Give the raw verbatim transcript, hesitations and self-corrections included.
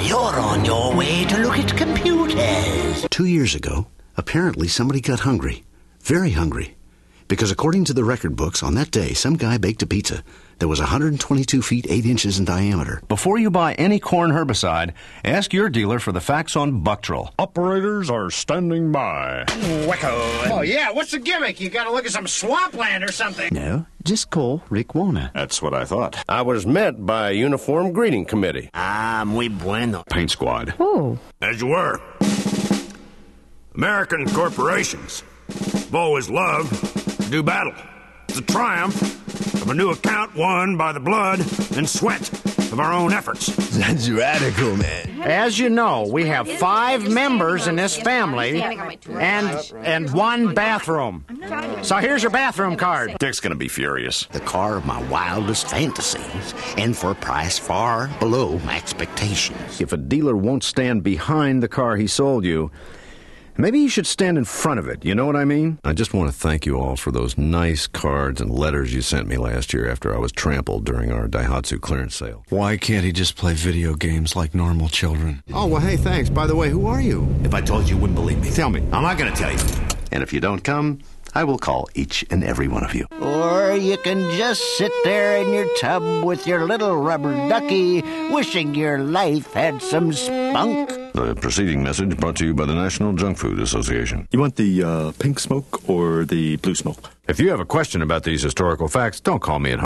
you're on your way to look at computers. Two years ago, apparently somebody got hungry. Very hungry. Because according to the record books, on that day, some guy baked a pizza that was one hundred twenty-two feet, eight inches in diameter. Before you buy any corn herbicide, ask your dealer for the facts on Buctril. Operators are standing by. Wacko. Oh, yeah, what's the gimmick? You gotta look at some swampland or something. No, just call Rick Warner. That's what I thought. I was met by a uniform greeting committee. Ah, muy bueno. Paint squad. Oh. As you were. American corporations have always loved to do battle. It's a triumph of a new account won by the blood and sweat of our own efforts. That's radical, man. As you know, we have five members in this family and and one bathroom. So here's your bathroom card. Dick's gonna be furious. The car of my wildest fantasies, and for a price far below my expectations. If a dealer won't stand behind the car he sold you, maybe you should stand in front of it. You know what I mean? I just want to thank you all for those nice cards and letters you sent me last year after I was trampled during our Daihatsu clearance sale. Why can't he just play video games like normal children? Oh, well, hey, thanks. By the way, who are you? If I told you, you wouldn't believe me. Tell me. I'm not going to tell you. And if you don't come, I will call each and every one of you. Or you can just sit there in your tub with your little rubber ducky, wishing your life had some spunk. The preceding message brought to you by the National Junk Food Association. You want the uh, pink smoke or the blue smoke? If you have a question about these historical facts, don't call me at home.